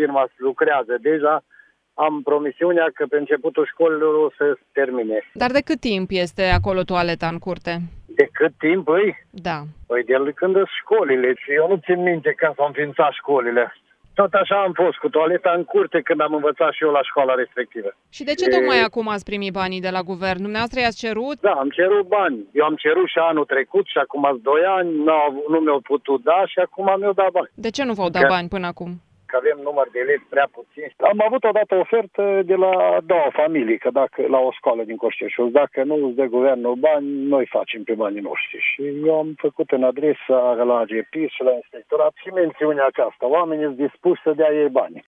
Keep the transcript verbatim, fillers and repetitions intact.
firma lucrează deja. Am promisiunea că pe începutul școlilor o să termine. Dar de cât timp este acolo toaleta în curte? De cât timp, îi? Da. Păi de când sunt școlile și eu nu țin minte când s-au înființat școlile. Tot așa am fost cu toaleta în curte când am învățat și eu la școala respectivă. Și de ce e... tocmai acum ați primit banii de la guvern? Dumneavoastră i-ați cerut? Da, am cerut bani. Eu am cerut și anul trecut și acum ați doi ani, nu, nu mi-au putut da și acum mi-au dat bani. De ce nu v-au dat că... bani până acum? Că avem număr de elevi prea puțin. Am avut odată o ofertă de la două familii, că dacă la o școală din Coșteșul, dacă nu îți dă guvernul bani, noi facem pe banii noștri. Și eu am făcut în adresa la A G P și la inspectorat și mențiunea aceasta. Oamenii sunt dispuși să dea ei bani.